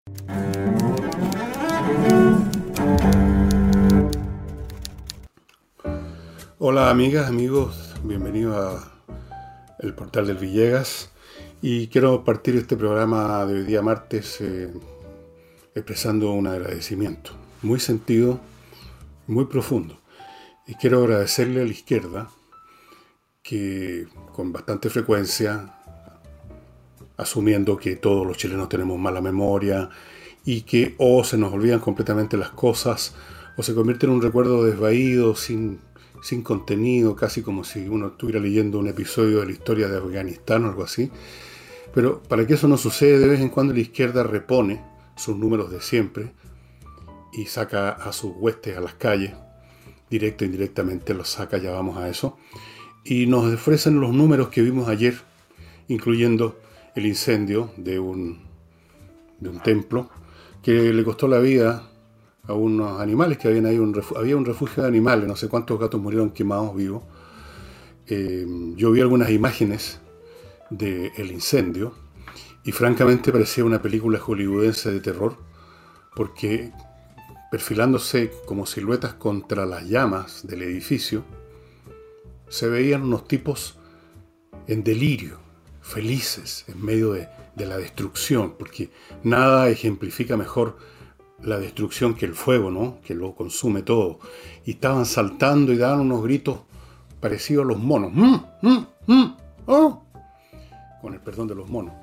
Hola amigas, amigos, bienvenidos a el portal del Villegas y quiero partir este programa de hoy día martes expresando un agradecimiento muy sentido, muy profundo, y quiero agradecerle a la izquierda que con bastante frecuencia, asumiendo que todos los chilenos tenemos mala memoria y que o se nos olvidan completamente las cosas o se convierte en un recuerdo desvaído, sin contenido, casi como si uno estuviera leyendo un episodio de la historia de Afganistán o algo así. Pero para que eso no suceda, de vez en cuando la izquierda repone sus números de siempre y saca a sus huestes a las calles, directo e indirectamente los saca, ya vamos a eso, y nos ofrecen los números que vimos ayer, incluyendo el incendio de un templo que le costó la vida a unos animales que habían ahí, había un refugio de animales, no sé cuántos gatos murieron quemados vivos. Yo vi algunas imágenes del incendio y francamente parecía una película hollywoodense de terror, porque perfilándose como siluetas contra las llamas del edificio, se veían unos tipos en delirio, felices en medio de la destrucción, porque nada ejemplifica mejor la destrucción que el fuego, ¿no? Que lo consume todo. Y estaban saltando y daban unos gritos parecidos a los monos. Oh, con el perdón de los monos.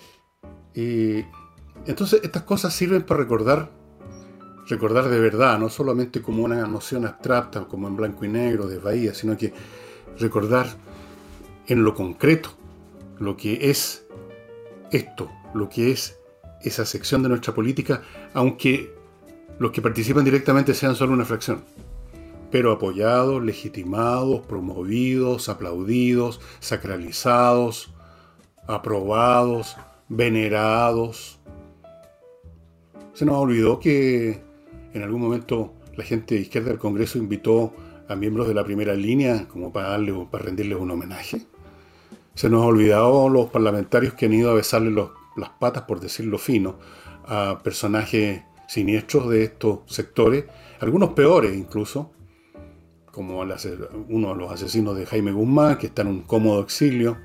Entonces estas cosas sirven para recordar de verdad, no solamente como una noción abstracta, como en blanco y negro, desvaída, sino que recordar en lo concreto lo que es esto, lo que es esa sección de nuestra política, aunque los que participan directamente sean solo una fracción, pero apoyados, legitimados, promovidos, aplaudidos, sacralizados, aprobados, venerados. Se nos olvidó que en algún momento la gente de izquierda del Congreso invitó a miembros de la primera línea como para rendirles un homenaje. Se nos ha olvidado los parlamentarios que han ido a besarle las patas, por decirlo fino, a personajes siniestros de estos sectores, algunos peores incluso, como uno de los asesinos de Jaime Guzmán, que está en un cómodo exilio.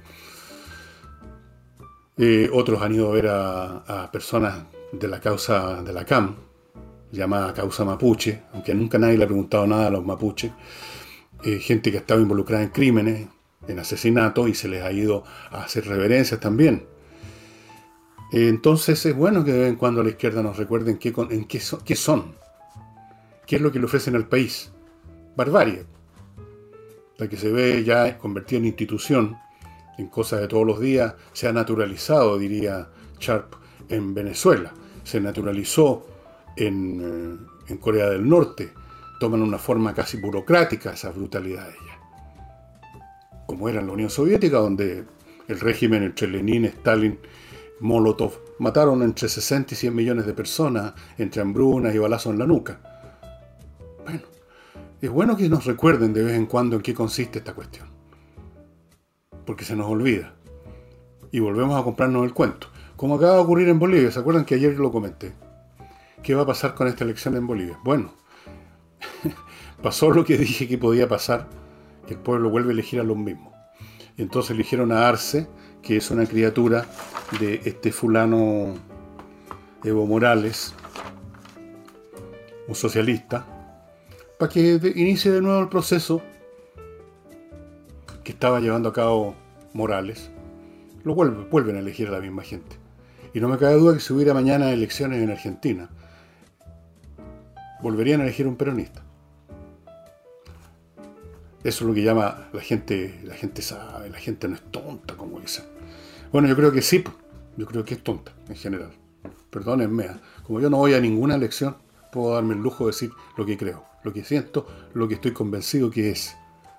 Otros han ido a ver a personas de la causa de la CAM, llamada causa mapuche, aunque nunca nadie le ha preguntado nada a los mapuches. Gente que ha estado involucrada en crímenes, en asesinatos, y se les ha ido a hacer reverencias también. Entonces es bueno que de vez en cuando a la izquierda nos recuerden qué son, qué es lo que le ofrecen al país. Barbarie, la que se ve ya convertida en institución, en cosas de todos los días, se ha naturalizado, diría Sharp, en Venezuela, se naturalizó en Corea del Norte, toman una forma casi burocrática esas brutalidades ya. Como era en la Unión Soviética, donde el régimen entre Lenin, Stalin, Molotov mataron entre 60 y 100 millones de personas entre hambrunas y balazos en la nuca. Bueno, es bueno que nos recuerden de vez en cuando en qué consiste esta cuestión, porque se nos olvida y volvemos a comprarnos el cuento, como acaba de ocurrir en Bolivia. ¿Se acuerdan que ayer lo comenté? ¿Qué va a pasar con esta elección en Bolivia? Bueno, pasó lo que dije que podía pasar, que el pueblo vuelve a elegir a los mismos. Y entonces eligieron a Arce, que es una criatura de este fulano Evo Morales, un socialista, para que inicie de nuevo el proceso que estaba llevando a cabo Morales. Lo vuelven a elegir a la misma gente. Y no me cabe duda que si hubiera mañana elecciones en Argentina, volverían a elegir un peronista. Eso es lo que llama la gente sabe, la gente no es tonta, como dicen. Bueno, yo creo que sí, yo creo que es tonta en general. Perdónenme, como yo no voy a ninguna elección, puedo darme el lujo de decir lo que creo, lo que siento, lo que estoy convencido que es.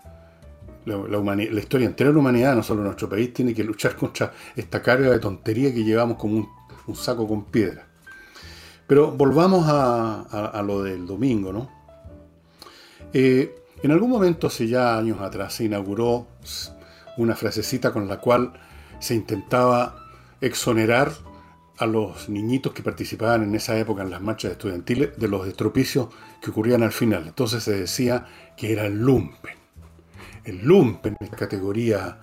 La historia entera de la humanidad, no solo nuestro país, tiene que luchar contra esta carga de tontería que llevamos como un saco con piedra. Pero volvamos a lo del domingo, ¿no? En algún momento, hace ya años atrás, se inauguró una frasecita con la cual se intentaba exonerar a los niñitos que participaban en esa época en las marchas estudiantiles de los estropicios que ocurrían al final. Entonces se decía que era el lumpen. El lumpen, esta categoría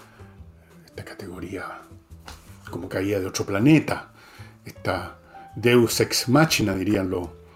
como caía de otro planeta, esta deus ex machina, dirían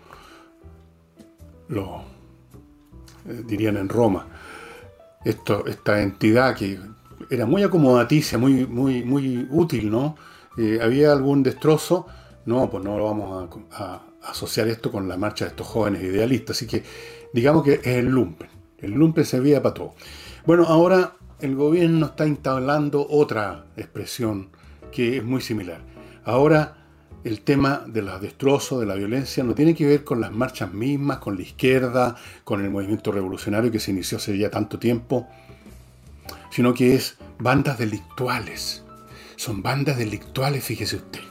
dirían en Roma. Esta entidad que era muy acomodaticia, muy útil, ¿no? Había algún destrozo, no, pues no lo vamos a asociar esto con la marcha de estos jóvenes idealistas. Así que digamos que es el lumpen. El lumpen servía para todo. Bueno, ahora el gobierno está instalando otra expresión que es muy similar. Ahora el tema de los destrozos, de la violencia, no tiene que ver con las marchas mismas, con la izquierda, con el movimiento revolucionario que se inició hace ya tanto tiempo, sino que es bandas delictuales. Son bandas delictuales, fíjese usted.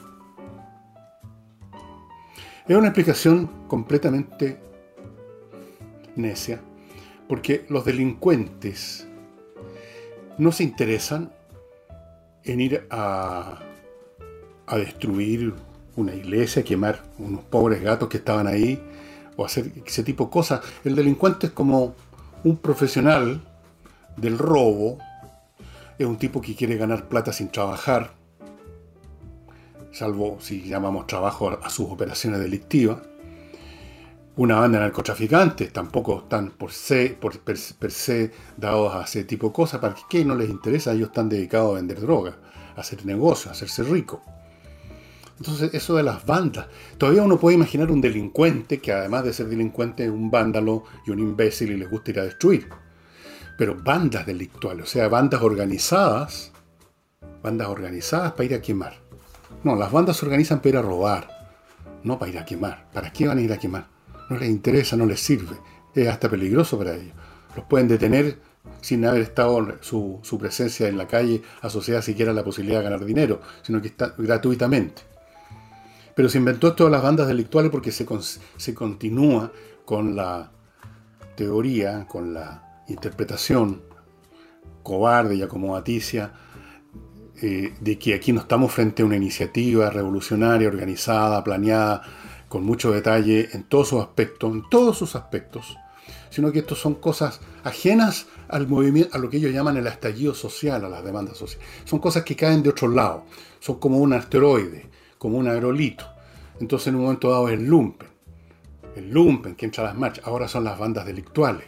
Es una explicación completamente necia, porque los delincuentes no se interesan en ir a destruir una iglesia, quemar unos pobres gatos que estaban ahí, o hacer ese tipo de cosas. El delincuente es como un profesional del robo, es un tipo que quiere ganar plata sin trabajar, salvo si llamamos trabajo a sus operaciones delictivas. Una banda de narcotraficantes tampoco están per se dados a ese tipo de cosas. ¿Para qué no les interesa? Ellos están dedicados a vender droga, a hacer negocios, a hacerse rico. Entonces, eso de las bandas. Todavía uno puede imaginar un delincuente que, además de ser delincuente, es un vándalo y un imbécil y les gusta ir a destruir. Pero bandas delictuales, o sea, bandas organizadas para ir a quemar. No, las bandas se organizan para ir a robar, no para ir a quemar. ¿Para qué van a ir a quemar? No les interesa, no les sirve. Es hasta peligroso para ellos. Los pueden detener sin haber estado su presencia en la calle asociada siquiera a la posibilidad de ganar dinero, sino que está gratuitamente. Pero se inventó esto de las bandas delictuales porque se continúa con la teoría, con la interpretación cobarde y acomodaticia de que aquí no estamos frente a una iniciativa revolucionaria, organizada, planeada, con mucho detalle en todos sus aspectos, sino que estos son cosas ajenas al movimiento, a lo que ellos llaman el estallido social, a las demandas sociales. Son cosas que caen de otro lado, son como un asteroide, como un aerolito. Entonces en un momento dado es el lumpen que entra a las marchas. Ahora son las bandas delictuales.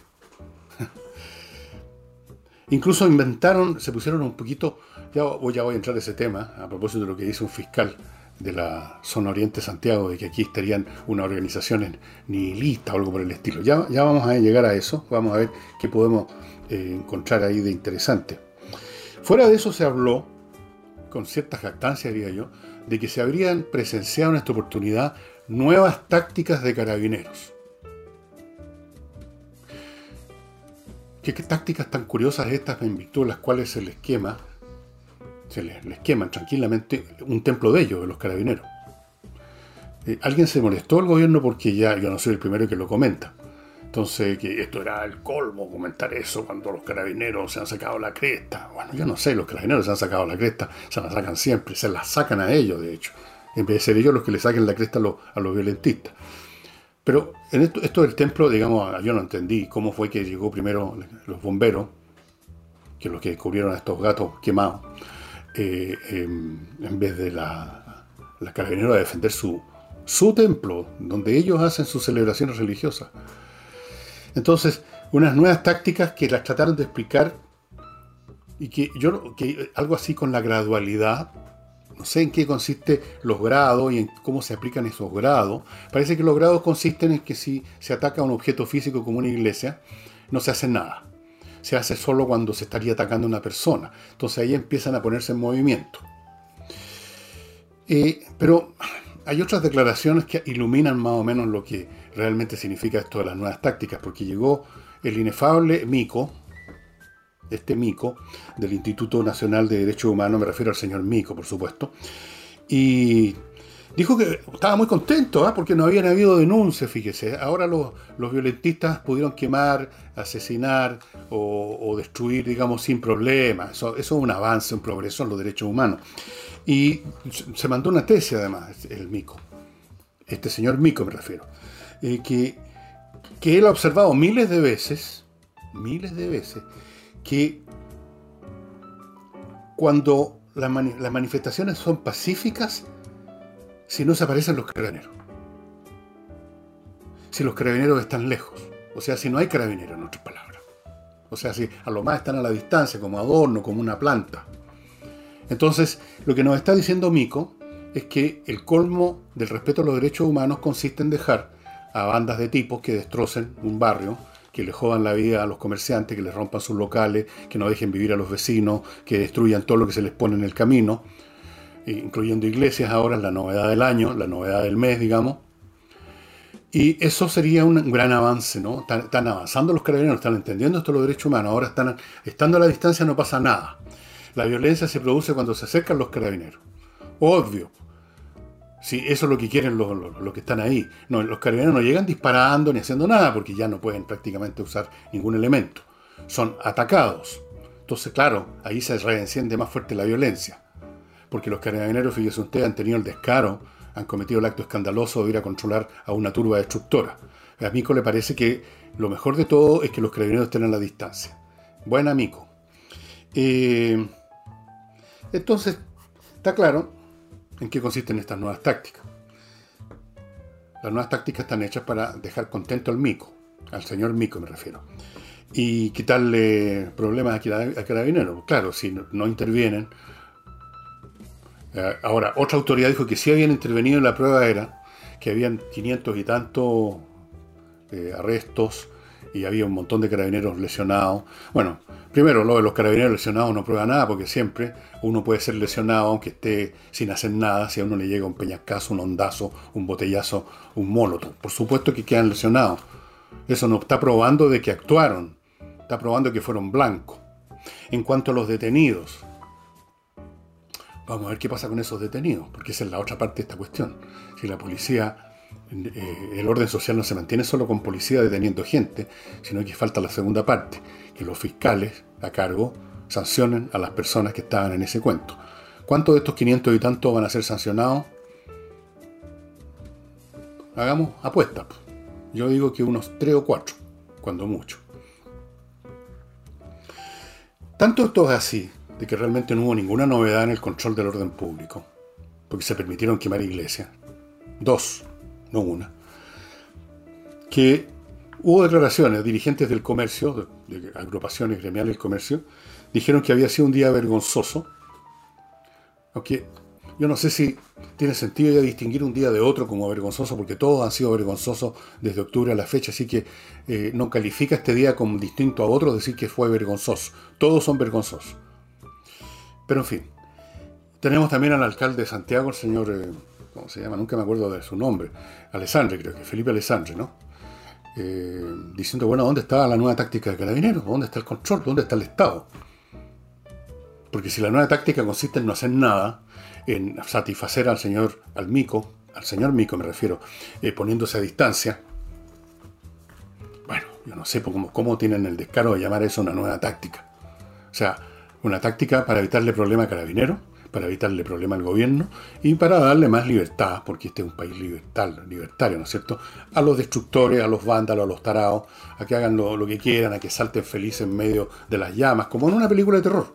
Incluso se pusieron un poquito, ya voy a entrar a ese tema, a propósito de lo que dice un fiscal de la zona oriente de Santiago, de que aquí estarían unas organizaciones nihilistas o algo por el estilo. Ya vamos a llegar a eso, vamos a ver qué podemos encontrar ahí de interesante. Fuera de eso se habló, con cierta jactancia diría yo, de que se habrían presenciado en esta oportunidad nuevas tácticas de carabineros. ¿Qué tácticas tan curiosas estas en virtud de las cuales se les queman tranquilamente un templo de ellos, de los carabineros? Alguien se molestó al gobierno porque ya yo no soy el primero que lo comenta. Entonces, que esto era el colmo comentar eso cuando los carabineros se han sacado la cresta. Bueno, yo no sé, los carabineros se han sacado la cresta, se la sacan siempre, se la sacan a ellos, de hecho, en vez de ser ellos los que le saquen la cresta a los violentistas. Pero en esto del templo, digamos, yo no entendí cómo fue que llegó primero los bomberos, que los que descubrieron a estos gatos quemados, en vez de la carabinera a defender su templo, donde ellos hacen sus celebraciones religiosas. Entonces, unas nuevas tácticas que las trataron de explicar y que algo así con la gradualidad. No sé en qué consiste los grados y en cómo se aplican esos grados. Parece que los grados consisten en que si se ataca a un objeto físico como una iglesia, no se hace nada. Se hace solo cuando se estaría atacando a una persona. Entonces ahí empiezan a ponerse en movimiento. Pero hay otras declaraciones que iluminan más o menos lo que realmente significa esto de las nuevas tácticas, porque llegó el inefable Mico, del Instituto Nacional de Derechos Humanos, me refiero al señor Mico, por supuesto, y Dijo que estaba muy contento, porque no habían habido denuncias, fíjese. Ahora los violentistas pudieron quemar, asesinar o destruir, digamos, sin problema. Eso es un avance, un progreso en los derechos humanos. Y se mandó una tesis, además, el Mico. Este señor Mico me refiero. Que él ha observado miles de veces, que cuando las manifestaciones son pacíficas, si no se aparecen los carabineros. Si los carabineros están lejos. O sea, si no hay carabineros, en otras palabras. O sea, si a lo más están a la distancia, como adorno, como una planta. Entonces, lo que nos está diciendo Mico es que el colmo del respeto a los derechos humanos consiste en dejar a bandas de tipos que destrocen un barrio, que le jodan la vida a los comerciantes, que les rompan sus locales, que no dejen vivir a los vecinos, que destruyan todo lo que se les pone en el camino, incluyendo iglesias ahora, la novedad del año, la novedad del mes, digamos. Y eso sería un gran avance, ¿no? Están avanzando los carabineros, están entendiendo esto de los derechos humanos, ahora estando a la distancia no pasa nada. La violencia se produce cuando se acercan los carabineros. Obvio. Sí, eso es lo que quieren los que están ahí. No, los carabineros no llegan disparando ni haciendo nada, porque ya no pueden prácticamente usar ningún elemento. Son atacados. Entonces, claro, ahí se reenciende más fuerte la violencia. Porque los carabineros, fíjese usted, han tenido el descaro, han cometido el acto escandaloso de ir a controlar a una turba destructora. A Mico le parece que lo mejor de todo es que los carabineros estén a la distancia. Buena, Mico. Entonces, está claro en qué consisten estas nuevas tácticas. Las nuevas tácticas están hechas para dejar contento al Mico, al señor Mico me refiero, y quitarle problemas a carabineros. Claro, si no intervienen. Ahora, otra autoridad dijo que sí habían intervenido en la prueba, era que habían 500 y tantos arrestos y había un montón de carabineros lesionados. Bueno, primero, lo de los carabineros lesionados no prueba nada, porque siempre uno puede ser lesionado aunque esté sin hacer nada. Si a uno le llega un peñascazo, un ondazo, un botellazo, un molotov, por supuesto que quedan lesionados. Eso no está probando de que actuaron, está probando que fueron blancos. En cuanto a los detenidos, vamos a ver qué pasa con esos detenidos, porque esa es la otra parte de esta cuestión. Si la policía, el orden social no se mantiene solo con policía deteniendo gente, sino que falta la segunda parte, que los fiscales a cargo sancionen a las personas que estaban en ese cuento. ¿Cuántos de estos 500 y tantos van a ser sancionados? Hagamos apuestas. Yo digo que unos 3 o 4, cuando mucho. Tanto esto es así, de que realmente no hubo ninguna novedad en el control del orden público, porque se permitieron quemar iglesias. 2, no una. Que hubo declaraciones, dirigentes del comercio, de agrupaciones gremiales del comercio, dijeron que había sido un día vergonzoso. Aunque yo no sé si tiene sentido ya distinguir un día de otro como vergonzoso, porque todos han sido vergonzosos desde octubre a la fecha, así que no califica este día como distinto a otro decir que fue vergonzoso. Todos son vergonzosos. Pero en fin, tenemos también al alcalde de Santiago, el señor, ¿cómo se llama? Nunca me acuerdo de su nombre. Alessandri, creo que, Felipe Alessandri, ¿no? Diciendo, bueno, ¿dónde está la nueva táctica de Carabineros? ¿Dónde está el control? ¿Dónde está el Estado? Porque si la nueva táctica consiste en no hacer nada, en satisfacer al señor Mico me refiero, poniéndose a distancia, bueno, yo no sé cómo tienen el descaro de llamar eso una nueva táctica. O sea, una táctica para evitarle problema a Carabineros, para evitarle problema al gobierno y para darle más libertad, porque este es un país libertario, ¿no es cierto?, a los destructores, a los vándalos, a los tarados, a que hagan lo que quieran, a que salten felices en medio de las llamas, como en una película de terror.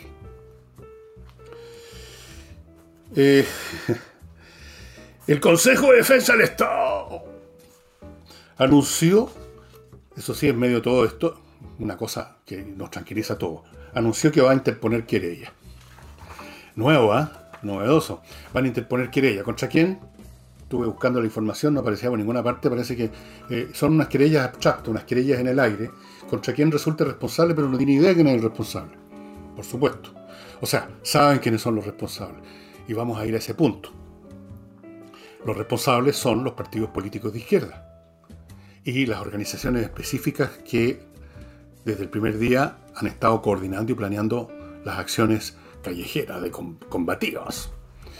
El Consejo de Defensa del Estado anunció, eso sí, en medio de todo esto, una cosa que nos tranquiliza a todos, anunció que va a interponer querella. Nuevo, novedoso. Van a interponer querella. ¿Contra quién? Estuve buscando la información, no aparecía por ninguna parte. Parece que son unas querellas abstractas, unas querellas en el aire, contra quien resulte responsable, pero no tiene idea de quién es el responsable. Por supuesto. O sea, saben quiénes son los responsables. Y vamos a ir a ese punto. Los responsables son los partidos políticos de izquierda y las organizaciones específicas que desde el primer día han estado coordinando y planeando las acciones callejeras, combativas.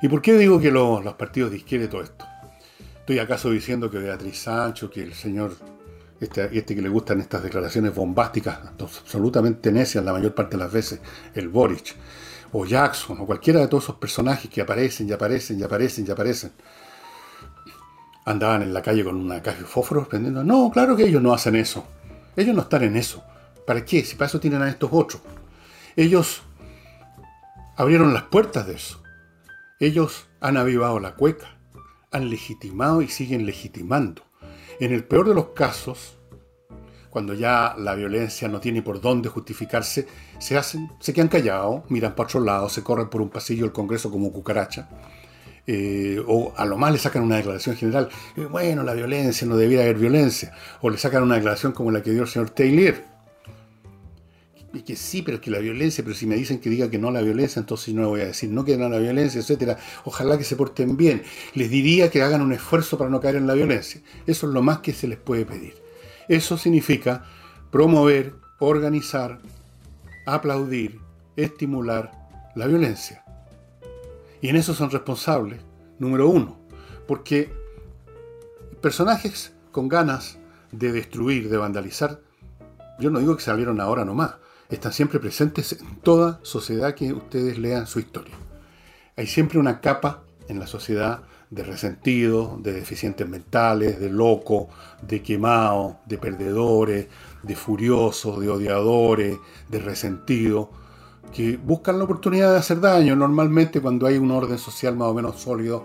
¿Y por qué digo que los partidos de izquierda y todo esto? ¿Estoy acaso diciendo que Beatriz Sancho, que el señor, este que le gustan estas declaraciones bombásticas, absolutamente necias la mayor parte de las veces, el Boric, o Jackson, o cualquiera de todos esos personajes que aparecen y aparecen y aparecen y aparecen, andaban en la calle con una caja de fósforos prendiendo? No, claro que ellos no hacen eso. Ellos no están en eso. ¿Para qué? Si para eso tienen a estos otros. Ellos abrieron las puertas de eso. Ellos han avivado la cueca, han legitimado y siguen legitimando. En el peor de los casos, cuando ya la violencia no tiene por dónde justificarse, se quedan callados, miran para otro lado, se corren por un pasillo del Congreso como cucaracha, o a lo más le sacan una declaración general, bueno, la violencia, no debiera haber violencia, o le sacan una declaración como la que dio el señor Taylor, y que sí, pero es que la violencia, pero si me dicen que diga que no a la violencia, entonces no voy a decir no que no a la violencia, etcétera. Ojalá que se porten bien. Les diría que hagan un esfuerzo para no caer en la violencia. Eso es lo más que se les puede pedir. Eso significa promover, organizar, aplaudir, estimular la violencia. Y en eso son responsables, número uno, porque personajes con ganas de destruir, de vandalizar, yo no digo que salieron ahora nomás, están siempre presentes en toda sociedad que ustedes lean su historia. Hay siempre una capa en la sociedad de resentidos, de deficientes mentales, de locos, de quemados, de perdedores, de furiosos, de odiadores, de resentidos, que buscan la oportunidad de hacer daño. Normalmente cuando hay un orden social más o menos sólido,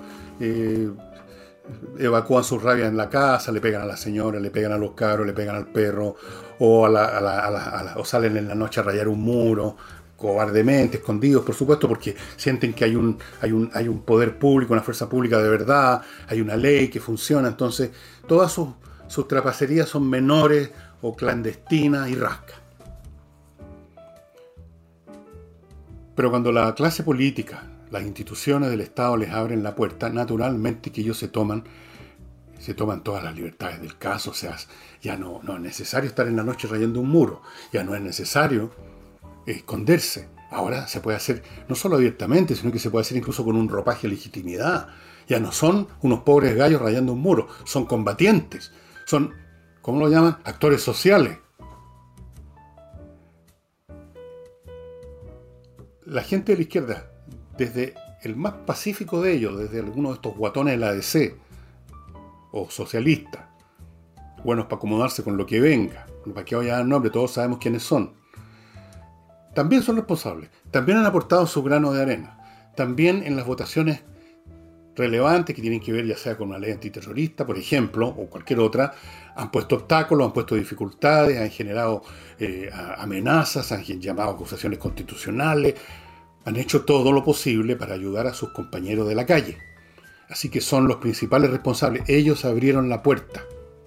evacúan su rabia en la casa, le pegan a la señora, le pegan a los cabros, le pegan al perro, o, o salen en la noche a rayar un muro, cobardemente, escondidos, por supuesto, porque sienten que hay un poder público, una fuerza pública de verdad, hay una ley que funciona. Entonces todas sus trapacerías son menores o clandestinas y rascas. Pero cuando la clase política, las instituciones del Estado les abren la puerta, naturalmente que ellos se toman todas las libertades del caso. O sea, ya no es necesario estar en la noche rayando un muro, ya no es necesario esconderse. Ahora se puede hacer no solo abiertamente, sino que se puede hacer incluso con un ropaje de legitimidad. Ya no son unos pobres gallos rayando un muro, son combatientes, son, ¿cómo lo llaman?, actores sociales. La gente de la izquierda, desde el más pacífico de ellos, desde algunos de estos guatones de la ADC, o socialistas, buenos para acomodarse con lo que venga, para que vaya a dar nombre, todos sabemos quiénes son, también son responsables, también han aportado su grano de arena, también en las votaciones relevantes que tienen que ver ya sea con una ley antiterrorista, por ejemplo, o cualquier otra, han puesto obstáculos, han puesto dificultades, han generado amenazas, han llamado acusaciones constitucionales, han hecho todo lo posible para ayudar a sus compañeros de la calle. Así que son los principales responsables. Ellos abrieron la puerta.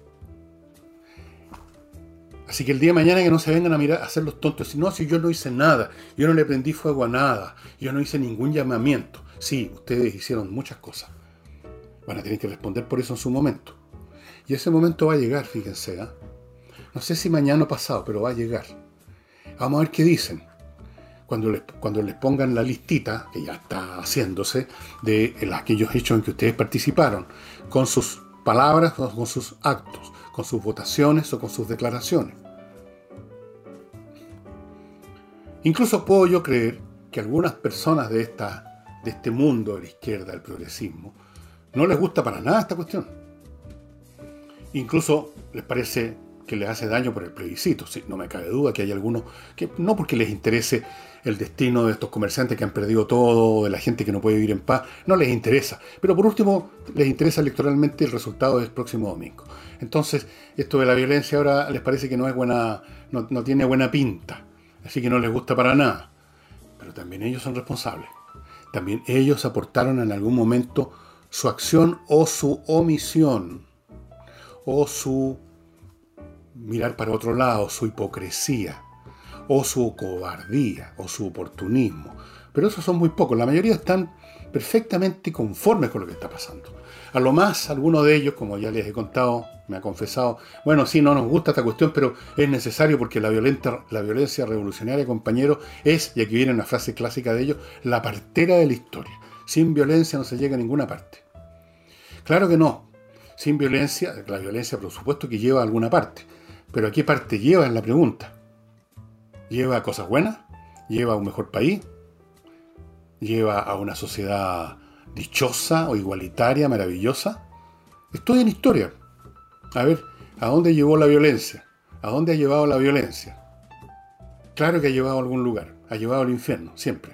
Así que el día de mañana que no se vengan a mirar, a hacer los tontos. No, si yo no hice nada, yo no le prendí fuego a nada, yo no hice ningún llamamiento. Sí, ustedes hicieron muchas cosas. Van a tener que responder por eso en su momento. Y ese momento va a llegar, fíjense. No sé si mañana o pasado, pero va a llegar. Vamos a ver qué dicen. Cuando les pongan la listita, que ya está haciéndose, de aquellos hechos en que ustedes participaron, con sus palabras o con sus actos, con sus votaciones o con sus declaraciones. Incluso puedo yo creer que algunas personas de este mundo de la izquierda, del progresismo, no les gusta para nada esta cuestión. Incluso les parece que les hace daño por el plebiscito. Sí, no me cabe duda que hay algunos que no porque les interese el destino de estos comerciantes que han perdido todo, de la gente que no puede vivir en paz, no les interesa. Pero por último, les interesa electoralmente el resultado del próximo domingo. Entonces, esto de la violencia ahora les parece que no es buena, no tiene buena pinta. Así que no les gusta para nada. Pero también ellos son responsables. También ellos aportaron en algún momento su acción o su omisión, o su mirar para otro lado, su hipocresía, o su cobardía, o su oportunismo. Pero esos son muy pocos. La mayoría están perfectamente conformes con lo que está pasando. A lo más, algunos de ellos, como ya les he contado, me ha confesado, bueno, sí, no nos gusta esta cuestión, pero es necesario porque la violencia revolucionaria, compañeros, es, y aquí viene una frase clásica de ellos, la partera de la historia. Sin violencia no se llega a ninguna parte. Claro que no. Sin violencia, la violencia por supuesto que lleva a alguna parte. Pero ¿a qué parte lleva es la pregunta? ¿Lleva a cosas buenas? ¿Lleva a un mejor país? ¿Lleva a una sociedad dichosa o igualitaria, maravillosa? Estudien historia. A ver, ¿a dónde llevó la violencia? ¿A dónde ha llevado la violencia? Claro que ha llevado a algún lugar. Ha llevado al infierno, siempre.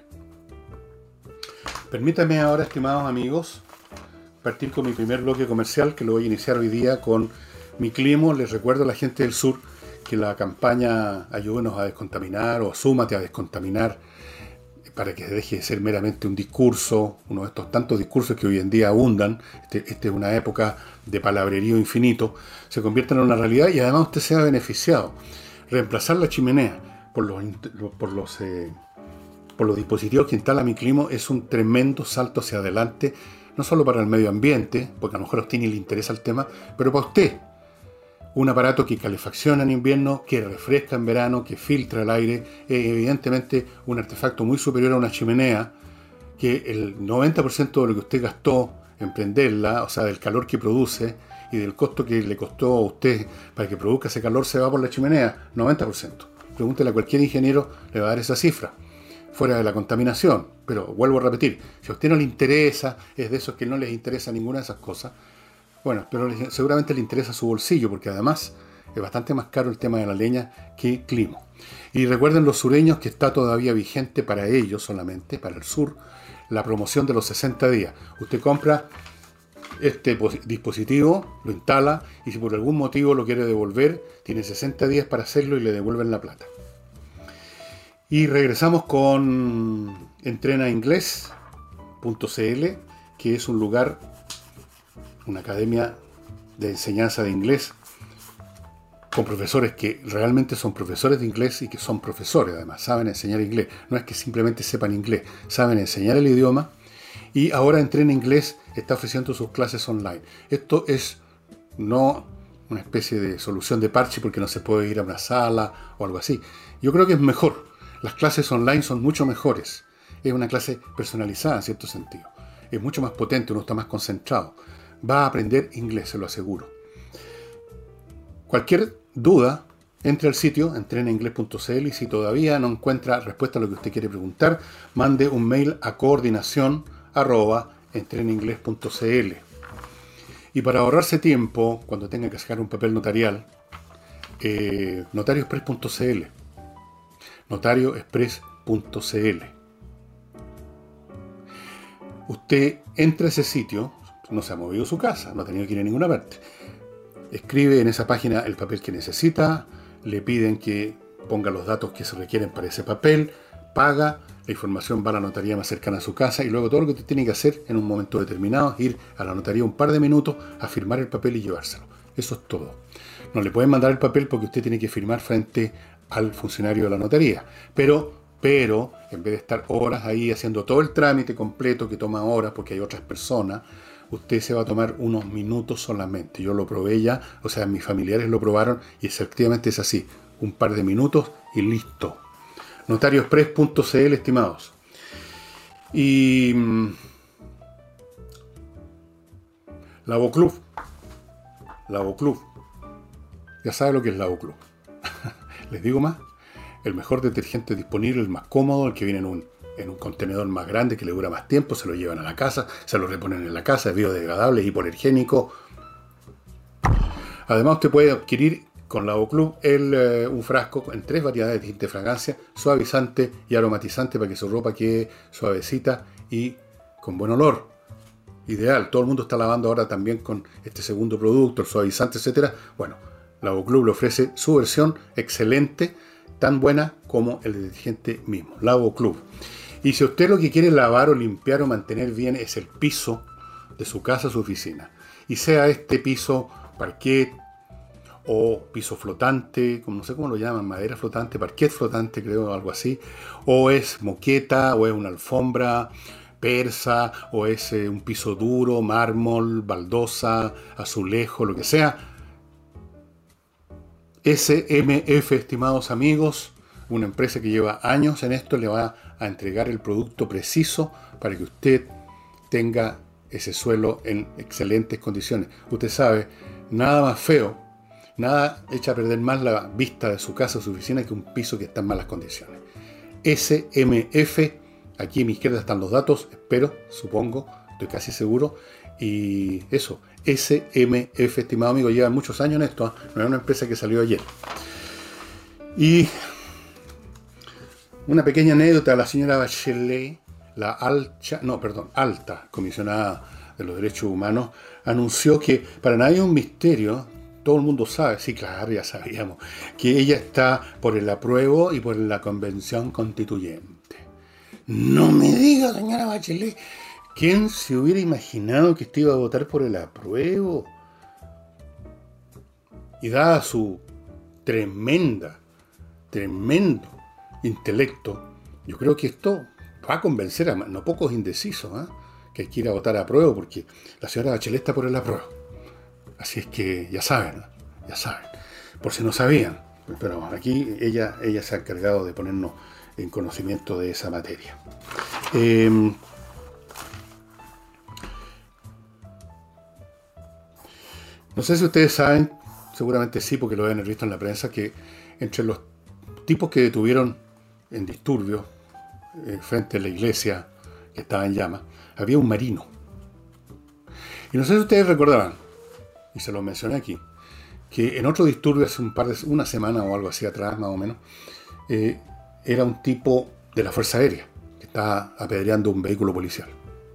Permítanme ahora, estimados amigos, partir con mi primer bloque comercial, que lo voy a iniciar hoy día con mi clima. Les recuerdo a la gente del sur que la campaña Ayúdenos a descontaminar o Súmate a descontaminar, para que deje de ser meramente un discurso, uno de estos tantos discursos que hoy en día abundan, esta es una época de palabrerío infinito, se convierta en una realidad y además usted sea beneficiado. Reemplazar la chimenea por los dispositivos que instala mi clima es un tremendo salto hacia adelante, no solo para el medio ambiente, porque a lo mejor a usted ni le interesa el tema, pero para usted. Un aparato que calefacciona en invierno, que refresca en verano, que filtra el aire, evidentemente un artefacto muy superior a una chimenea, que el 90% de lo que usted gastó en prenderla, o sea, del calor que produce y del costo que le costó a usted para que produzca ese calor, se va por la chimenea, 90%. Pregúntele a cualquier ingeniero, le va a dar esa cifra, fuera de la contaminación. Pero vuelvo a repetir, si a usted no le interesa, es de esos que no les interesa ninguna de esas cosas, bueno, pero seguramente le interesa su bolsillo, porque además es bastante más caro el tema de la leña que clima. Y recuerden los sureños que está todavía vigente para ellos solamente, para el sur, la promoción de los 60 días. Usted compra este dispositivo, lo instala, y si por algún motivo lo quiere devolver, tiene 60 días para hacerlo y le devuelven la plata. Y regresamos con entrenainglés.cl, que es un lugar, una academia de enseñanza de inglés con profesores que realmente son profesores de inglés y que son profesores además, saben enseñar inglés. No es que simplemente sepan inglés, saben enseñar el idioma. Y ahora Entrena Inglés está ofreciendo sus clases online. Esto es no una especie de solución de parche porque no se puede ir a una sala o algo así. Yo creo que es mejor. Las clases online son mucho mejores. Es una clase personalizada en cierto sentido. Es mucho más potente, uno está más concentrado. Va a aprender inglés, se lo aseguro. Cualquier duda, entre al sitio entrenainglés.cl y si todavía no encuentra respuesta a lo que usted quiere preguntar, mande un mail a coordinación@entrenainglés.cl. Y para ahorrarse tiempo, cuando tenga que sacar un papel notarial, notarioexpress.cl. Notarioexpress.cl. Usted entra a ese sitio, no se ha movido su casa, no ha tenido que ir a ninguna parte. Escribe en esa página el papel que necesita, le piden que ponga los datos que se requieren para ese papel, paga, la información va a la notaría más cercana a su casa y luego todo lo que usted tiene que hacer en un momento determinado es ir a la notaría un par de minutos a firmar el papel y llevárselo. Eso es todo. No le pueden mandar el papel porque usted tiene que firmar frente al funcionario de la notaría. Pero en vez de estar horas ahí haciendo todo el trámite completo que toma horas porque hay otras personas, usted se va a tomar unos minutos solamente. Yo lo probé ya, o sea, mis familiares lo probaron y efectivamente es así. Un par de minutos y listo. Notarioexpress.cl, estimados. Y Lavoclub. Ya sabe lo que es Lavoclub. Les digo más. El mejor detergente disponible, el más cómodo, el que viene en un contenedor más grande que le dura más tiempo, se lo llevan a la casa, se lo reponen en la casa, es biodegradable, es hipoalergénico. Además usted puede adquirir con Lavoclub un frasco en 3 variedades de tinta de fragancia, suavizante y aromatizante para que su ropa quede suavecita y con buen olor. Ideal, todo el mundo está lavando ahora también con este segundo producto, el suavizante, etc. Bueno, Lavoclub le ofrece su versión excelente, tan buena como el detergente mismo, Lavoclub. Y si usted lo que quiere lavar o limpiar o mantener bien es el piso de su casa o su oficina, y sea este piso parquet o piso flotante, como no sé cómo lo llaman, madera flotante, parquet flotante creo, algo así, o es moqueta, o es una alfombra persa, o es un piso duro, mármol, baldosa, azulejo, lo que sea, SMF, estimados amigos, una empresa que lleva años en esto, le va a entregar el producto preciso para que usted tenga ese suelo en excelentes condiciones. Usted sabe, nada más feo, nada echa a perder más la vista de su casa o su oficina que un piso que está en malas condiciones. SMF, aquí a mi izquierda están los datos, espero, supongo, estoy casi seguro. Y eso, SMF, estimado amigo, lleva muchos años en esto, ¿eh? No es una empresa que salió ayer. Y una pequeña anécdota, la señora Bachelet, la alta comisionada de los derechos humanos, anunció que para nadie es un misterio, todo el mundo sabe, sí, claro, ya sabíamos, que ella está por el apruebo y por la convención constituyente. No me diga, señora Bachelet, ¿quién se hubiera imaginado que usted iba a votar por el apruebo? Y dada su tremendo intelecto, yo creo que esto va a convencer a no pocos indecisos, ¿eh? Que hay que ir a votar a apruebo, porque la señora Bachelet está por el apruebo. Así es que ya saben, por si no sabían, pero aquí ella se ha encargado de ponernos en conocimiento de esa materia. No sé si ustedes saben, seguramente sí, porque lo habían visto en la prensa, que entre los tipos que detuvieron en disturbios frente a la iglesia que estaba en llamas, había un marino. Y no sé si ustedes recordarán, y se lo mencioné aquí, que en otro disturbio hace una semana o algo así atrás, más o menos, era un tipo de la Fuerza Aérea que estaba apedreando un vehículo policial.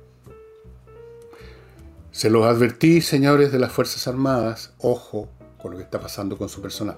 Se los advertí, señores de las Fuerzas Armadas, ojo con lo que está pasando con su personal.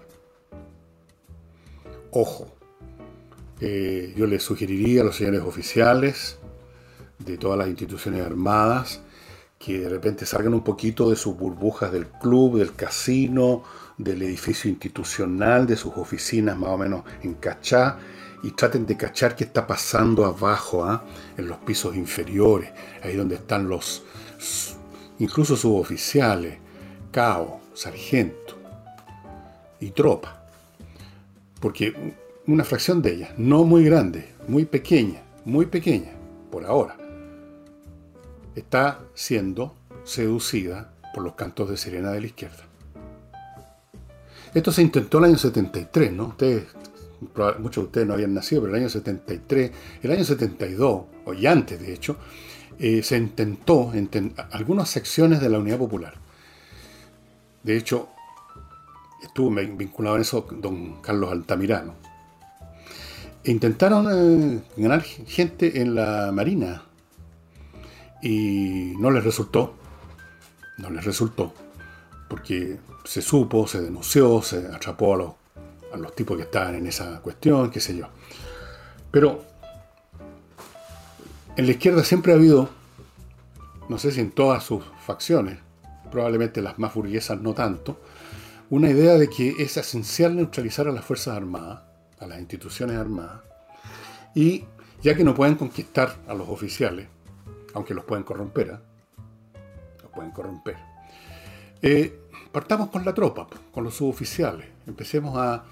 Ojo. Yo les sugeriría a los señores oficiales de todas las instituciones armadas que de repente salgan un poquito de sus burbujas del club, del casino, del edificio institucional, de sus oficinas más o menos en cachá, y traten de cachar qué está pasando abajo, en los pisos inferiores, ahí donde están incluso suboficiales, cabo, sargento y tropa. Porque una fracción de ellas, no muy grande, muy pequeña, por ahora, está siendo seducida por los cantos de sirena de la izquierda. Esto se intentó en el año 73, ¿no? Muchos de ustedes no habían nacido, pero el año 73, el año 72, y antes de hecho, se intentó en algunas secciones de la Unidad Popular. De hecho, estuvo vinculado en eso don Carlos Altamirano. Intentaron ganar gente en la Marina y no les resultó, porque se supo, se denunció, se atrapó a los tipos que estaban en esa cuestión, qué sé yo. Pero en la izquierda siempre ha habido, no sé si en todas sus facciones, probablemente las más burguesas no tanto, una idea de que es esencial neutralizar a las Fuerzas Armadas, a las instituciones armadas, y ya que no pueden conquistar a los oficiales, aunque los pueden corromper, partamos con la tropa, con los suboficiales, empecemos a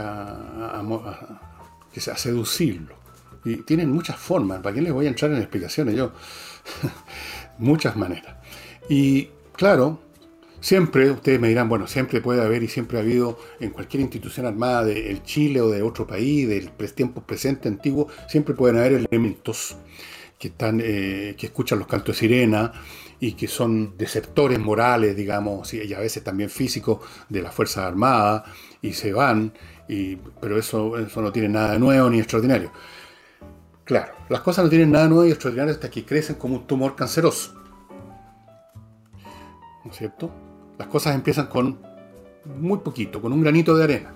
seducirlos. Y tienen muchas formas, ¿para qué les voy a entrar en explicaciones yo? Muchas maneras. Y claro, siempre, ustedes me dirán, bueno, siempre puede haber y siempre ha habido en cualquier institución armada de Chile o de otro país, del tiempo presente, antiguo, siempre pueden haber elementos que escuchan los cantos de sirena y que son desertores morales, digamos, y a veces también físicos de las Fuerzas Armadas, y se van, pero eso no tiene nada de nuevo ni extraordinario. Claro, las cosas no tienen nada nuevo y extraordinario hasta que crecen como un tumor canceroso. ¿No es cierto? Las cosas empiezan con muy poquito, con un granito de arena.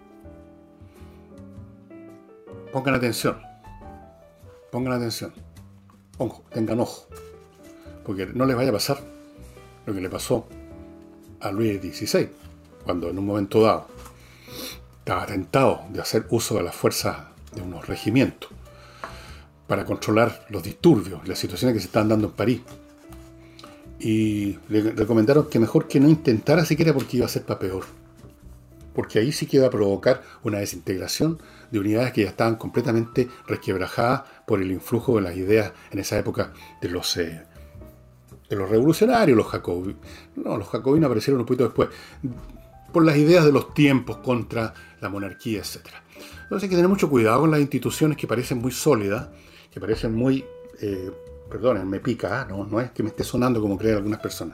Pongan atención. Ojo, tengan ojo. Porque no les vaya a pasar lo que le pasó a Luis XVI, cuando en un momento dado estaba tentado de hacer uso de las fuerzas de unos regimientos para controlar los disturbios y las situaciones que se estaban dando en París. Y le recomendaron que mejor que no intentara siquiera, porque iba a ser para peor. Porque ahí sí que iba a provocar una desintegración de unidades que ya estaban completamente resquebrajadas por el influjo de las ideas en esa época de los de los revolucionarios, los jacobinos. No, los jacobinos aparecieron un poquito después, por las ideas de los tiempos contra la monarquía, etcétera. Entonces hay que tener mucho cuidado con las instituciones que parecen muy sólidas, que parecen muy, perdonen, me pica, no es que me esté sonando como creen algunas personas.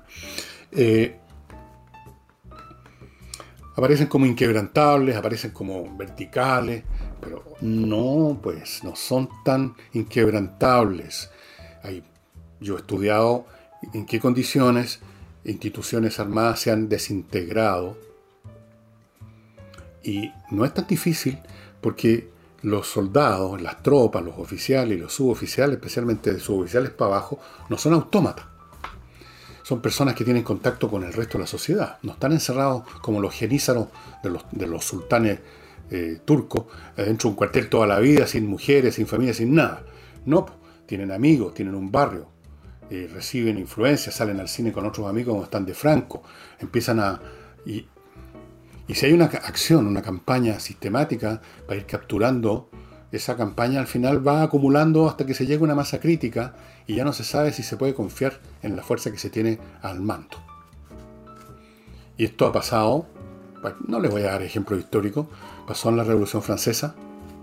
Aparecen como inquebrantables, aparecen como verticales, pero no, pues, no son tan inquebrantables. Yo he estudiado en qué condiciones instituciones armadas se han desintegrado, y no es tan difícil porque los soldados, las tropas, los oficiales y los suboficiales, especialmente de suboficiales para abajo, no son autómatas. Son personas que tienen contacto con el resto de la sociedad. No están encerrados como los genízaros de los sultanes turcos, dentro de un cuartel toda la vida, sin mujeres, sin familia, sin nada. No, tienen amigos, tienen un barrio, reciben influencia, salen al cine con otros amigos cuando están de Franco, empiezan a... Y si hay una acción, una campaña sistemática para ir capturando, esa campaña al final va acumulando hasta que se llegue a una masa crítica y ya no se sabe si se puede confiar en la fuerza que se tiene al mando. Y esto ha pasado, no les voy a dar ejemplo histórico, pasó en la Revolución Francesa.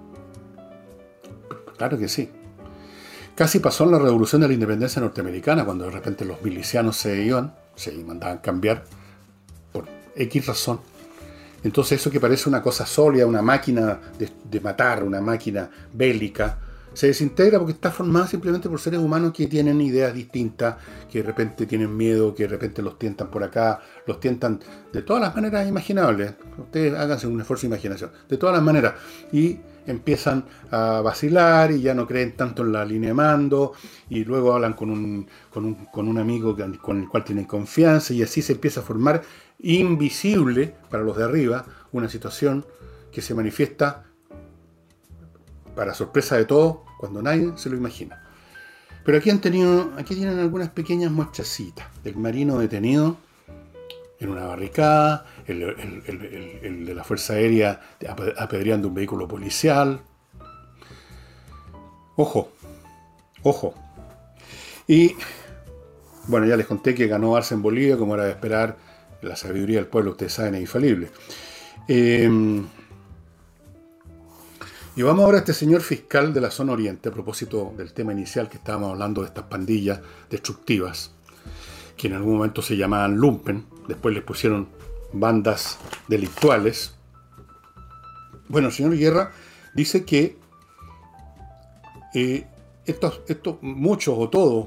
Claro que sí. Casi pasó en la Revolución de la Independencia Norteamericana, cuando de repente los milicianos se mandaban cambiar por X razón. Entonces eso que parece una cosa sólida, una máquina de matar, una máquina bélica, se desintegra porque está formada simplemente por seres humanos que tienen ideas distintas, que de repente tienen miedo, que de repente los tientan por acá, los tientan de todas las maneras imaginables. Ustedes háganse un esfuerzo de imaginación, de todas las maneras. Y empiezan a vacilar y ya no creen tanto en la línea de mando, y luego hablan con un amigo con el cual tienen confianza, y así se empieza a formar invisible para los de arriba una situación que se manifiesta para sorpresa de todos cuando nadie se lo imagina. Pero aquí tienen algunas pequeñas muestracitas del marino detenido en una barricada, el de la Fuerza Aérea apedreando un vehículo policial. Ojo. Y bueno, ya les conté que ganó Arce en Bolivia, como era de esperar. La sabiduría del pueblo, ustedes saben, es infalible. Y vamos ahora a este señor fiscal de la zona oriente, a propósito del tema inicial que estábamos hablando de estas pandillas destructivas, que en algún momento se llamaban lumpen, después les pusieron bandas delictuales. Bueno, el señor Guerra dice que estos muchos o todos,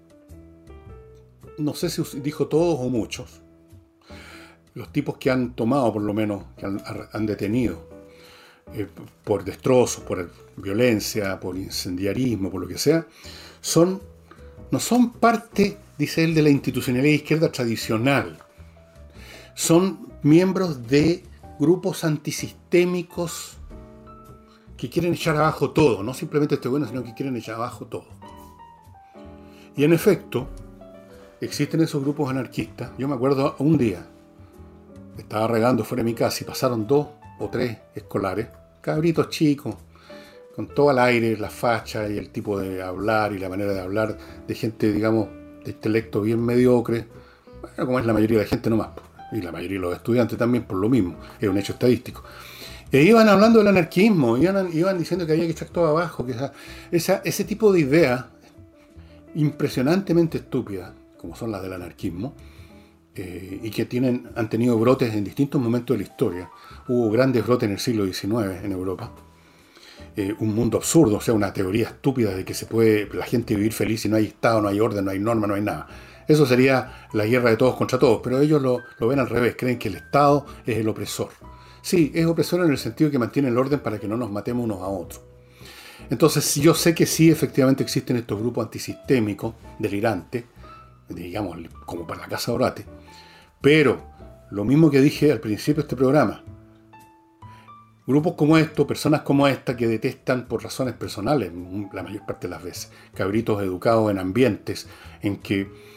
no sé si dijo todos o muchos, los tipos que han tomado, por lo menos, que han detenido por destrozos, por violencia, por incendiarismo, por lo que sea, no son parte, dice él, de la institucionalidad izquierda tradicional. Son miembros de grupos antisistémicos que quieren echar abajo todo, no simplemente este bueno, sino que quieren echar abajo todo. Y en efecto, existen esos grupos anarquistas. Yo me acuerdo un día, estaba regando fuera de mi casa y pasaron 2 o 3 escolares, cabritos chicos, con todo el aire, la facha y el tipo de hablar y la manera de hablar de gente, digamos, de intelecto bien mediocre, bueno, como es la mayoría de la gente nomás, y la mayoría de los estudiantes también por lo mismo, es un hecho estadístico. E iban hablando del anarquismo, iban diciendo que había que echar todo abajo, que ese tipo de ideas impresionantemente estúpidas, como son las del anarquismo, y que han tenido brotes en distintos momentos de la historia. Hubo grandes brotes en el siglo XIX en Europa. Un mundo absurdo, o sea, una teoría estúpida de que se puede la gente vivir feliz si no hay Estado, no hay orden, no hay norma, no hay nada. Eso sería la guerra de todos contra todos, pero ellos lo ven al revés, creen que el Estado es el opresor. Sí, es opresor en el sentido que mantiene el orden para que no nos matemos unos a otros. Entonces, yo sé que sí, efectivamente existen estos grupos antisistémicos, delirantes, digamos, como para la Casa Orate. Pero, lo mismo que dije al principio de este programa, grupos como estos, personas como esta que detestan por razones personales, la mayor parte de las veces, cabritos educados en ambientes en que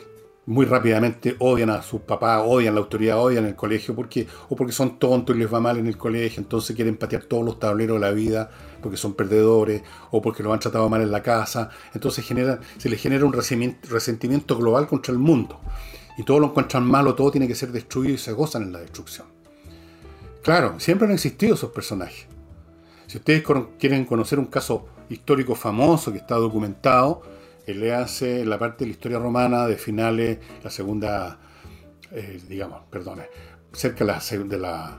muy rápidamente odian a sus papás, odian la autoridad, odian el colegio, o porque son tontos y les va mal en el colegio, entonces quieren patear todos los tableros de la vida porque son perdedores, o porque lo han tratado mal en la casa. Entonces se les genera un resentimiento global contra el mundo. Y todo lo encuentran malo, todo tiene que ser destruido y se gozan en la destrucción. Claro, siempre han existido esos personajes. Si ustedes quieren conocer un caso histórico famoso que está documentado, léanse la parte de la historia romana de finales, la segunda, cerca de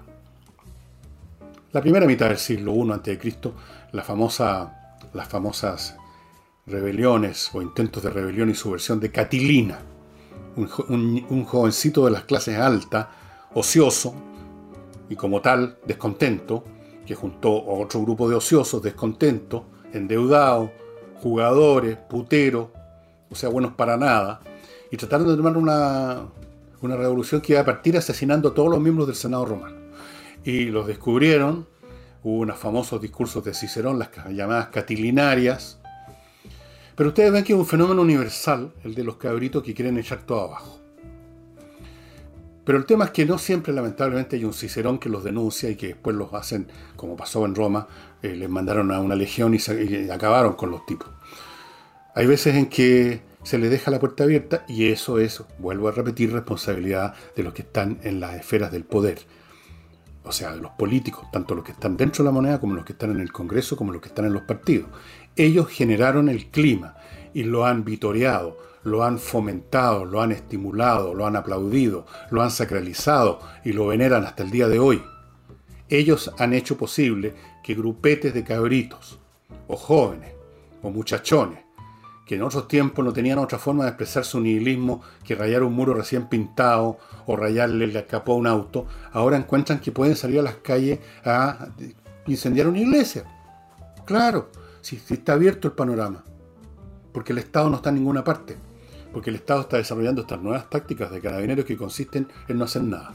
la primera mitad del siglo I a.C., las famosas rebeliones o intentos de rebelión y subversión de Catilina, un jovencito de las clases altas, ocioso y como tal descontento, que juntó a otro grupo de ociosos descontentos, endeudados, jugadores, puteros, o sea, buenos para nada, y trataron de tomar una revolución que iba a partir asesinando a todos los miembros del Senado romano. Y los descubrieron, hubo unos famosos discursos de Cicerón, las llamadas catilinarias, pero ustedes ven que es un fenómeno universal, el de los cabritos que quieren echar todo abajo. Pero el tema es que no siempre, lamentablemente, hay un Cicerón que los denuncia y que después los hacen, como pasó en Roma, les mandaron a una legión y acabaron con los tipos. Hay veces en que se les deja la puerta abierta y eso es, vuelvo a repetir, responsabilidad de los que están en las esferas del poder. O sea, de los políticos, tanto los que están dentro de la moneda como los que están en el Congreso, como los que están en los partidos. Ellos generaron el clima y lo han vitoreado, lo han fomentado, lo han estimulado, lo han aplaudido, lo han sacralizado y lo veneran hasta el día de hoy. Ellos han hecho posible que grupetes de cabritos, o jóvenes, o muchachones, que en otros tiempos no tenían otra forma de expresar su nihilismo que rayar un muro recién pintado o rayarle la capó a un auto, ahora encuentran que pueden salir a las calles a incendiar una iglesia. Claro, si está abierto el panorama, porque el Estado no está en ninguna parte. Porque el Estado está desarrollando estas nuevas tácticas de carabineros que consisten en no hacer nada.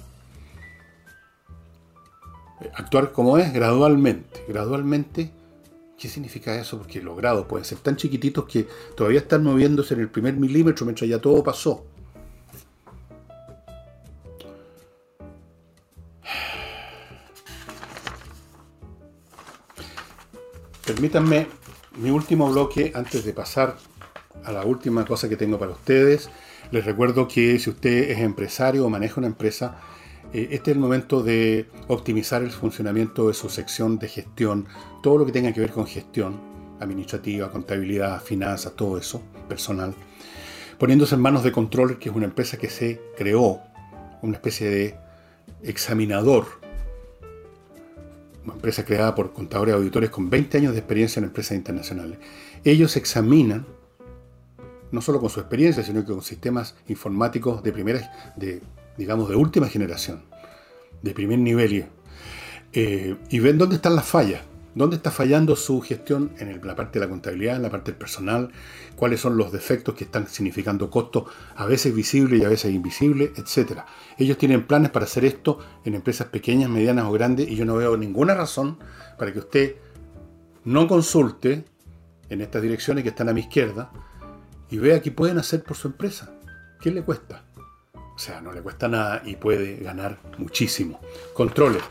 Actuar como es, gradualmente. Gradualmente, ¿qué significa eso? Porque los grados pueden ser tan chiquititos que todavía están moviéndose en el primer milímetro mientras ya todo pasó. Permítanme mi último bloque antes de pasar a la última cosa que tengo para ustedes. Les recuerdo que si usted es empresario o maneja una empresa, este es el momento de optimizar el funcionamiento de su sección de gestión, todo lo que tenga que ver con gestión administrativa, contabilidad, finanzas, todo eso, personal, poniéndose en manos de Controller, que es una empresa que se creó, una especie de examinador, una empresa creada por contadores y auditores con 20 años de experiencia en empresas internacionales. Ellos examinan, no solo con su experiencia, sino que con sistemas informáticos de última generación, de primer nivel, y ven dónde están las fallas, dónde está fallando su gestión en la parte de la contabilidad, en la parte del personal, cuáles son los defectos que están significando costos, a veces visibles y a veces invisibles, etc. Ellos tienen planes para hacer esto en empresas pequeñas, medianas o grandes, y yo no veo ninguna razón para que usted no consulte en estas direcciones que están a mi izquierda, y vea qué pueden hacer por su empresa. ¿Qué le cuesta? O sea, no le cuesta nada y puede ganar muchísimo. Controller.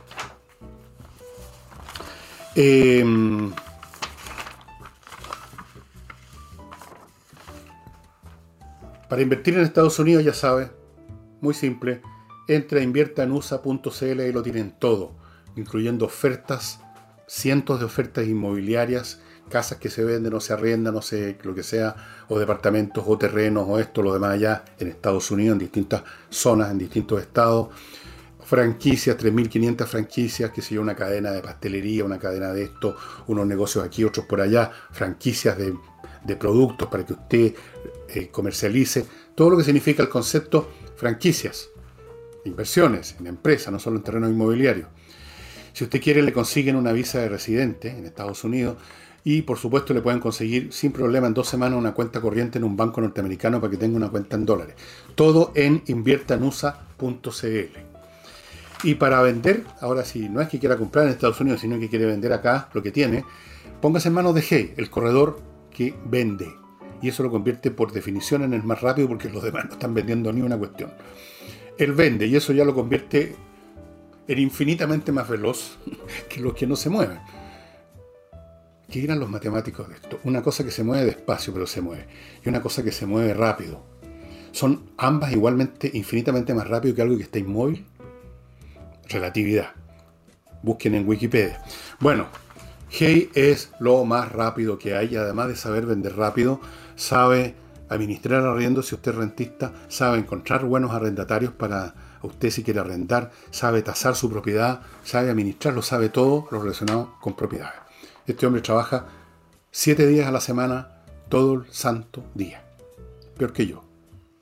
Para invertir en Estados Unidos, ya sabe, muy simple. Entra a inviertaenusa.cl y lo tienen todo, incluyendo ofertas, cientos de ofertas inmobiliarias, casas que se venden o se arriendan, no sé, lo que sea, o departamentos o terrenos o esto, lo demás allá en Estados Unidos, en distintas zonas, en distintos estados. Franquicias, 3.500 franquicias, que sé yo, una cadena de pastelería, una cadena de esto, unos negocios aquí, otros por allá, franquicias de productos para que usted comercialice, todo lo que significa el concepto franquicias, inversiones en empresas, no solo en terrenos inmobiliarios. Si usted quiere, le consiguen una visa de residente en Estados Unidos. Y por supuesto le pueden conseguir sin problema en 2 semanas una cuenta corriente en un banco norteamericano para que tenga una cuenta en dólares. Todo en inviertanusa.cl. Y para vender, ahora sí, no es que quiera comprar en Estados Unidos, sino que quiere vender acá lo que tiene, póngase en manos de Hey, el corredor que vende. y eso lo convierte por definición en el más rápido porque los demás no están vendiendo ni una cuestión. Él vende y eso ya lo convierte en infinitamente más veloz que los que no se mueven. ¿Qué dirán los matemáticos de esto? Una cosa que se mueve despacio pero se mueve y una cosa que se mueve rápido. ¿Son ambas igualmente infinitamente más rápido que algo que está inmóvil? Relatividad. Busquen en Wikipedia. Bueno, Hey es lo más rápido que hay. Además de saber vender rápido, sabe administrar arriendo si usted es rentista, sabe encontrar buenos arrendatarios para usted si quiere arrendar, sabe tasar su propiedad, sabe administrarlo, sabe todo lo relacionado con propiedades. Este hombre trabaja 7 días a la semana, todo el santo día. Peor que yo.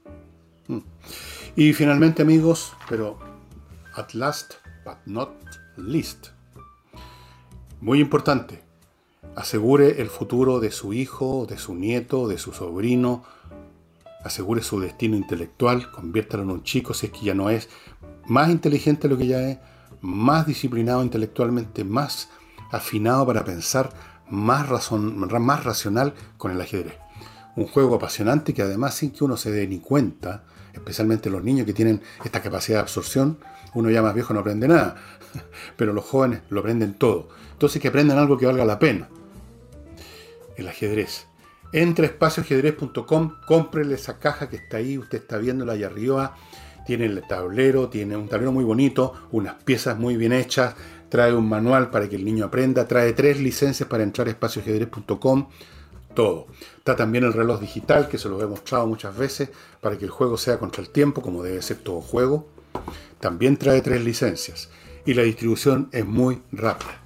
Y finalmente, amigos, pero at last but not least, muy importante, asegure el futuro de su hijo, de su nieto, de su sobrino, asegure su destino intelectual, conviértalo en un chico si es que ya no es, más inteligente de lo que ya es, más disciplinado intelectualmente, más afinado para pensar, más racional con el ajedrez. Un juego apasionante que además sin que uno se dé ni cuenta, especialmente los niños que tienen esta capacidad de absorción, uno ya más viejo no aprende nada, pero los jóvenes lo aprenden todo. Entonces que aprendan algo que valga la pena. El ajedrez. Entre a espacioajedrez.com, cómprele esa caja que está ahí, usted está viéndola ahí arriba, tiene el tablero, tiene un tablero muy bonito, unas piezas muy bien hechas, trae un manual para que el niño aprenda, trae 3 licencias para entrar a espacioajedrez.com, todo. Está también el reloj digital, que se lo he mostrado muchas veces, para que el juego sea contra el tiempo, como debe ser todo juego. También trae 3 licencias. Y la distribución es muy rápida.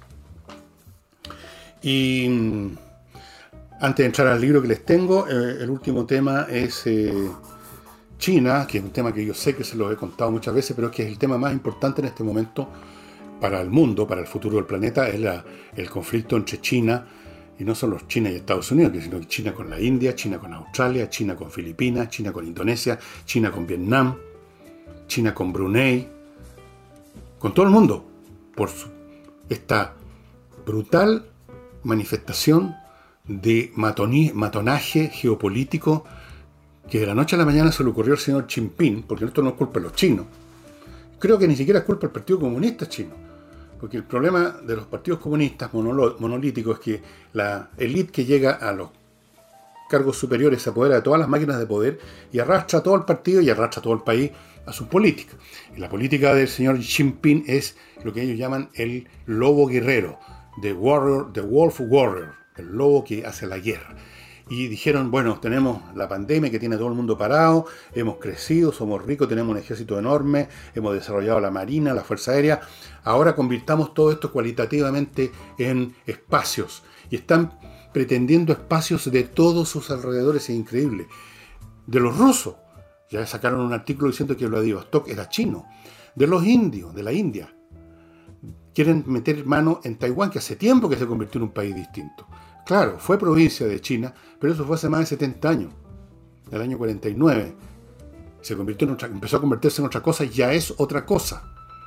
Y antes de entrar al libro que les tengo, el último tema es China, que es un tema que yo sé que se los he contado muchas veces, pero es que es el tema más importante en este momento para el mundo, para el futuro del planeta, es el conflicto entre China, y no solo China y Estados Unidos, sino que China con la India, China con Australia, China con Filipinas, China con Indonesia, China con Vietnam, China con Brunei, con todo el mundo, por esta brutal manifestación de matonaje geopolítico que de la noche a la mañana se le ocurrió al señor Xi Jinping, porque esto no es culpa de los chinos. Creo que ni siquiera es culpa del Partido Comunista chino, porque el problema de los partidos comunistas monolíticos es que la élite que llega a los cargos superiores se apodera de todas las máquinas de poder y arrastra todo el partido y arrastra todo el país a su política. Y la política del señor Xi Jinping es lo que ellos llaman el lobo guerrero, the wolf warrior, el lobo que hace la guerra. Y dijeron, bueno, tenemos la pandemia que tiene a todo el mundo parado, hemos crecido, somos ricos, tenemos un ejército enorme, hemos desarrollado la marina, la fuerza aérea, ahora convirtamos todo esto cualitativamente en espacios. Y están pretendiendo espacios de todos sus alrededores, es increíble. De los rusos, ya sacaron un artículo diciendo que Vladivostok era chino. De los indios, de la India, quieren meter mano en Taiwán, que hace tiempo que se convirtió en un país distinto. Claro, fue provincia de China, pero eso fue hace más de 70 años. En el año 49 empezó a convertirse en otra cosa y ya es otra cosa.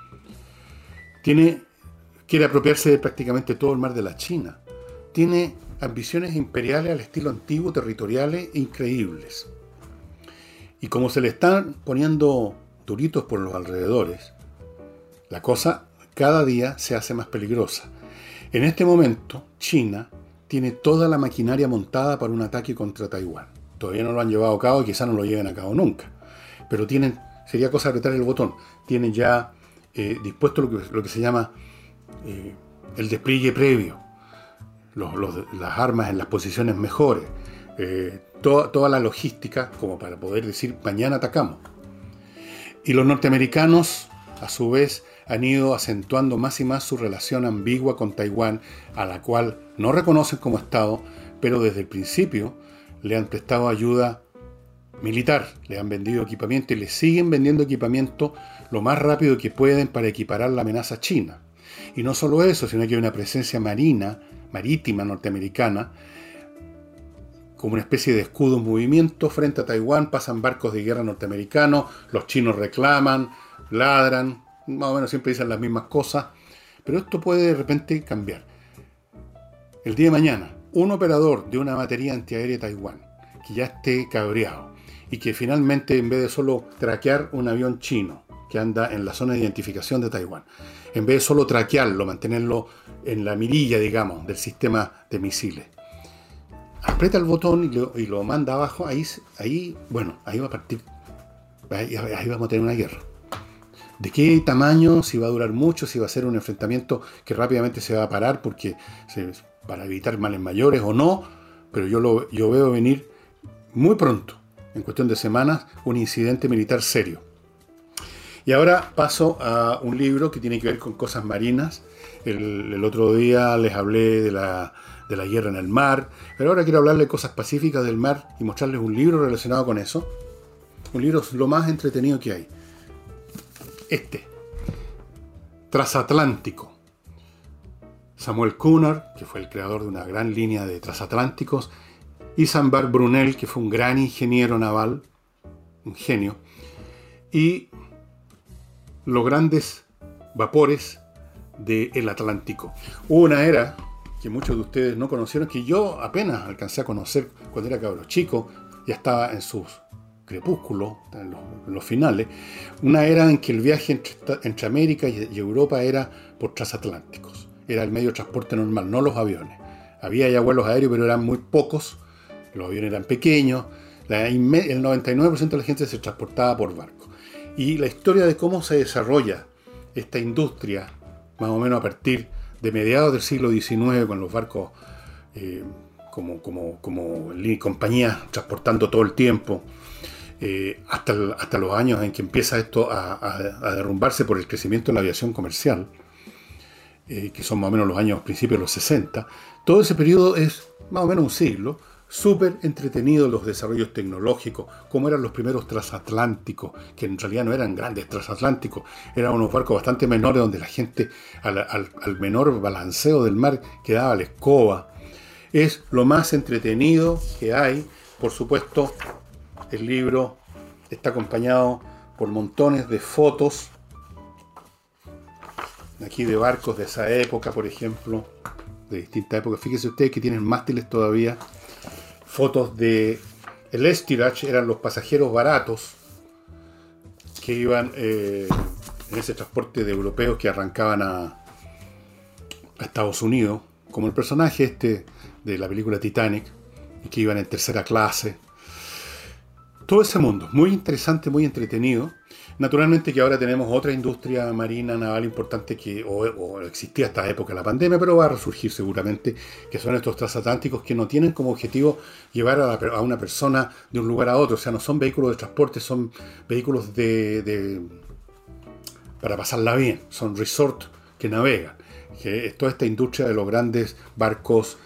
Quiere apropiarse de prácticamente todo el mar de la China. Tiene ambiciones imperiales al estilo antiguo, territoriales, increíbles. Y como se le están poniendo duritos por los alrededores, la cosa cada día se hace más peligrosa. En este momento, China tiene toda la maquinaria montada para un ataque contra Taiwán. Todavía no lo han llevado a cabo y quizás no lo lleven a cabo nunca. Pero sería cosa de apretar el botón. Tienen ya dispuesto lo que se llama el despliegue previo. Las armas en las posiciones mejores. Toda la logística como para poder decir mañana atacamos. Y los norteamericanos, a su vez, han ido acentuando más y más su relación ambigua con Taiwán, a la cual no reconocen como Estado, pero desde el principio le han prestado ayuda militar, le han vendido equipamiento y le siguen vendiendo equipamiento lo más rápido que pueden para equiparar la amenaza china. Y no solo eso, sino que hay una presencia marítima norteamericana, como una especie de escudo en movimiento frente a Taiwán. Pasan barcos de guerra norteamericanos, los chinos reclaman, ladran, más o menos siempre dicen las mismas cosas, pero esto puede de repente cambiar. El día de mañana, un operador de una batería antiaérea de Taiwán que ya esté cabreado y que finalmente, en vez de solo traquear un avión chino que anda en la zona de identificación de Taiwán, en vez de solo traquearlo, mantenerlo en la mirilla, digamos, del sistema de misiles, aprieta el botón y lo manda abajo, ahí va a partir, ahí vamos a tener una guerra. ¿De qué tamaño? Si va a durar mucho, si va a ser un enfrentamiento que rápidamente se va a parar para evitar males mayores o no, pero yo veo venir muy pronto, en cuestión de semanas, un incidente militar serio. Y ahora paso a un libro que tiene que ver con cosas marinas. El otro día les hablé de la guerra en el mar, pero ahora quiero hablarles de cosas pacíficas del mar y mostrarles un libro relacionado con eso. Un libro es lo más entretenido que hay. Transatlántico. Samuel Cunard, que fue el creador de una gran línea de transatlánticos, Isambard Brunel, que fue un gran ingeniero naval, un genio, y los grandes vapores del Atlántico. Hubo una era que muchos de ustedes no conocieron, que yo apenas alcancé a conocer cuando era cabro chico, ya estaba en sus crepúsculos, en los finales, una era en que el viaje entre América y Europa era por transatlánticos. Era el medio de transporte normal, no los aviones. Había ya vuelos aéreos, pero eran muy pocos, los aviones eran pequeños, el 99% de la gente se transportaba por barco. Y la historia de cómo se desarrolla esta industria, más o menos a partir de mediados del siglo XIX, con los barcos como compañías transportando todo el tiempo, hasta los años en que empieza esto a derrumbarse por el crecimiento de la aviación comercial, que son más o menos los años principios de los 60, todo ese periodo es más o menos un siglo, súper entretenido los desarrollos tecnológicos, como eran los primeros transatlánticos, que en realidad no eran grandes transatlánticos, eran unos barcos bastante menores donde la gente al menor balanceo del mar quedaba a la escoba. Es lo más entretenido que hay. Por supuesto, el libro está acompañado por montones de fotos, aquí de barcos de esa época, por ejemplo, de distintas épocas. Fíjense ustedes que tienen mástiles todavía. Fotos de el steerage, eran los pasajeros baratos que iban en ese transporte de europeos que arrancaban a Estados Unidos, como el personaje de la película Titanic, y que iban en tercera clase. Todo ese mundo, muy interesante, muy entretenido. Naturalmente que ahora tenemos otra industria marina naval importante que o existía hasta la época de la pandemia, pero va a resurgir seguramente, que son estos transatlánticos que no tienen como objetivo llevar a una persona de un lugar a otro. O sea, no son vehículos de transporte, son vehículos para pasarla bien, son resort que navegan. Que es toda esta industria de los grandes barcos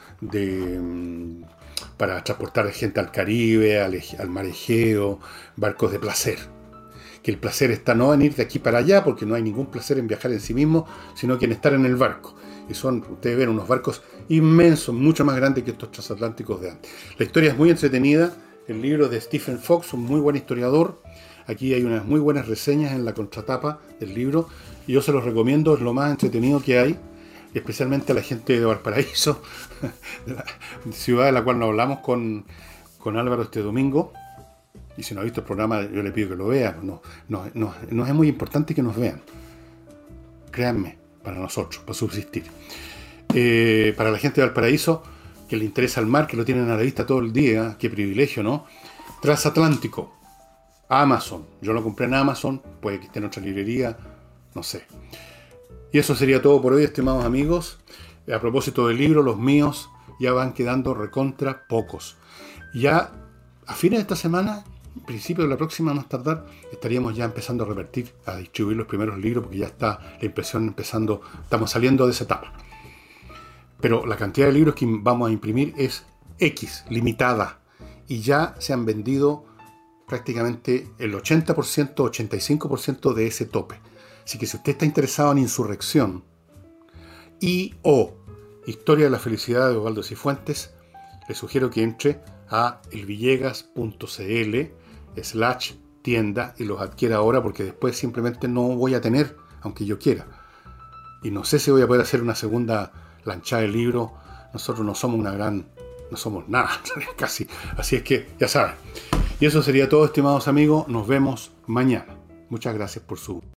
para transportar gente al Caribe, al mar Egeo, barcos de placer. Que el placer está no en ir de aquí para allá, porque no hay ningún placer en viajar en sí mismo, sino que en estar en el barco. Y ustedes ven, unos barcos inmensos, mucho más grandes que estos transatlánticos de antes. La historia es muy entretenida. El libro de Stephen Fox, un muy buen historiador. Aquí hay unas muy buenas reseñas en la contratapa del libro. Y yo se los recomiendo, es lo más entretenido que hay. Especialmente a la gente de Valparaíso, de la ciudad de la cual nos hablamos con Álvaro este domingo. Y si no ha visto el programa, yo le pido que lo vea. No es muy importante que nos vean. Créanme, para nosotros, para subsistir. Para la gente de Valparaíso, que le interesa el mar, que lo tienen a la vista todo el día, qué privilegio, ¿no? Transatlántico, Amazon. Yo lo compré en Amazon, puede que esté en otra librería, no sé. Y eso sería todo por hoy, estimados amigos. A propósito del libro, los míos ya van quedando recontra pocos. Ya a fines de esta semana, principio de la próxima, más tardar, estaríamos ya empezando a repartir, a distribuir los primeros libros, porque ya está la impresión empezando, estamos saliendo de esa etapa. Pero la cantidad de libros que vamos a imprimir es X, limitada. Y ya se han vendido prácticamente el 80%, 85% de ese tope. Así que si usted está interesado en Insurrección o Historia de la Felicidad de Osvaldo Cifuentes, le sugiero que entre a elvillegas.cl/tienda y los adquiera ahora, porque después simplemente no voy a tener, aunque yo quiera. Y no sé si voy a poder hacer una segunda lanchada de libro. Nosotros no somos una gran no somos nada, casi. Así es que, ya saben. Y eso sería todo, estimados amigos. Nos vemos mañana. Muchas gracias por su